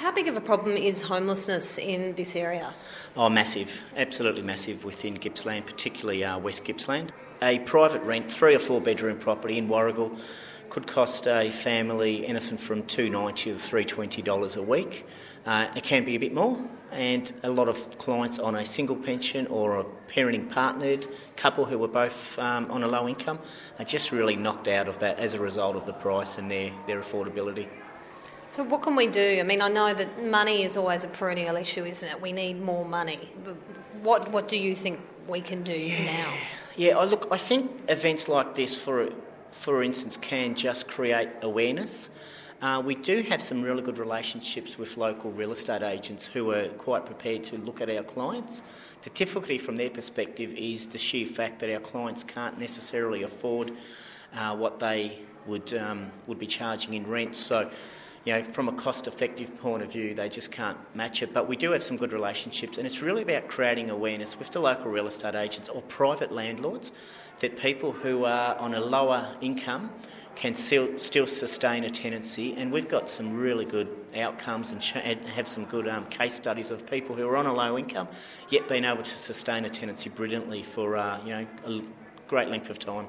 How big of a problem is homelessness in this area? Oh, massive, absolutely massive within Gippsland, particularly West Gippsland. A private rent, 3 or 4 bedroom property in Warragul could cost a family anything from $290 to $320 a week. It can be a bit more, and a lot of clients on a single pension or a parenting partnered couple who were both on a low income are just really knocked out of that as a result of the price and their affordability. So what can we do? I mean, I know that money is always a perennial issue, isn't it? We need more money. What do you think we can do now? Yeah, I think events like this, for instance, can just create awareness. We do have some really good relationships with local real estate agents who are quite prepared to look at our clients. The difficulty from their perspective is the sheer fact that our clients can't necessarily afford what they would be charging in rent. So, from a cost-effective point of view, they just can't match it. But we do have some good relationships, and it's really about creating awareness with the local real estate agents or private landlords that people who are on a lower income can still sustain a tenancy. And we've got some really good outcomes and have some good case studies of people who are on a low income yet being able to sustain a tenancy brilliantly for a great length of time.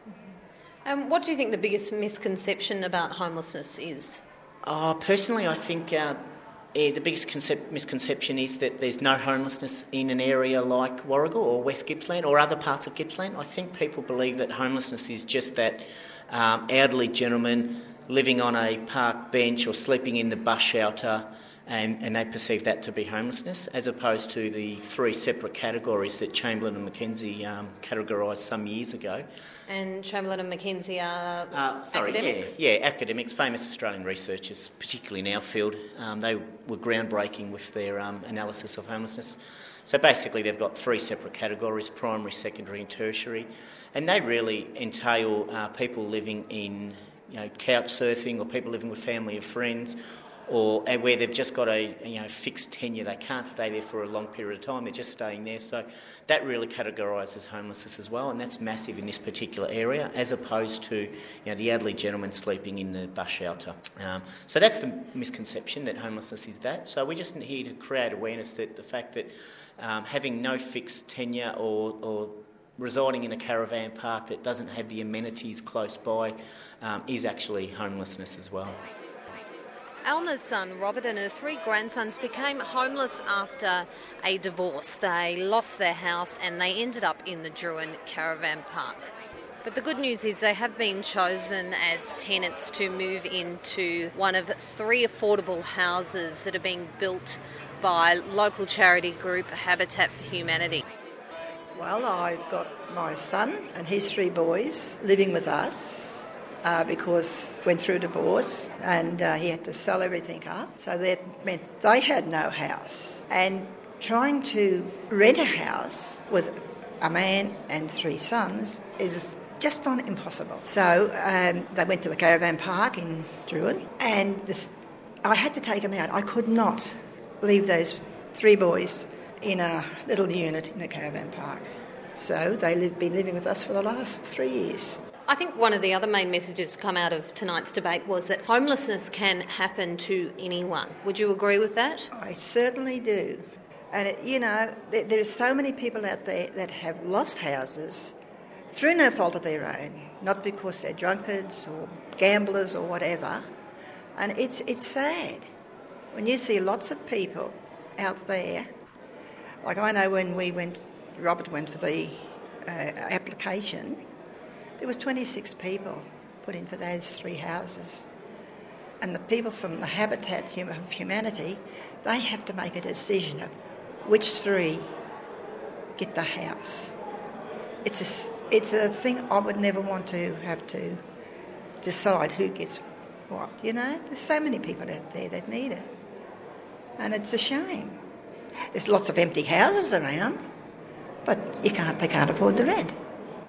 What do you think the biggest misconception about homelessness is? Personally, I think the biggest misconception is that there's no homelessness in an area like Warragul or West Gippsland or other parts of Gippsland. I think people believe that homelessness is just that elderly gentleman living on a park bench or sleeping in the bus shelter, and they perceive that to be homelessness, as opposed to the 3 separate categories that Chamberlain and Mackenzie categorised some years ago. And Chamberlain and Mackenzie are academics? Yeah, academics, famous Australian researchers, particularly in our field. They were groundbreaking with their analysis of homelessness. So basically they've got 3 separate categories, primary, secondary and tertiary, and they really entail people living in couch surfing, or people living with family or friends, or where they've just got a fixed tenure. They can't stay there for a long period of time, they're just staying there. So that really categorises homelessness as well, and that's massive in this particular area, as opposed to the elderly gentleman sleeping in the bus shelter. So that's the misconception, that homelessness is that. So we're just here to create awareness that the fact that having no fixed tenure or residing in a caravan park that doesn't have the amenities close by is actually homelessness as well. Alma's son, Robert, and her 3 grandsons became homeless after a divorce. They lost their house and they ended up in the Drouin Caravan Park. But the good news is they have been chosen as tenants to move into one of 3 affordable houses that are being built by local charity group Habitat for Humanity. Well, I've got my son and his 3 boys living with us. Because went through divorce and he had to sell everything up. So that meant they had no house. And trying to rent a house with a man and 3 sons is just not impossible. So they went to the caravan park in Drouin, and I had to take them out. I could not leave those 3 boys in a little unit in a caravan park. So they've been living with us for the last 3 years. I think one of the other main messages to come out of tonight's debate was that homelessness can happen to anyone. Would you agree with that? I certainly do. And, there are so many people out there that have lost houses through no fault of their own, not because they're drunkards or gamblers or whatever. And it's sad when you see lots of people out there. Like I know when Robert went for the application, there was 26 people put in for those 3 houses. And the people from the Habitat of Humanity, they have to make a decision of which 3 get the house. It's a thing I would never want to have to decide who gets what, There's so many people out there that need it. And it's a shame. There's lots of empty houses around, but they can't afford the rent.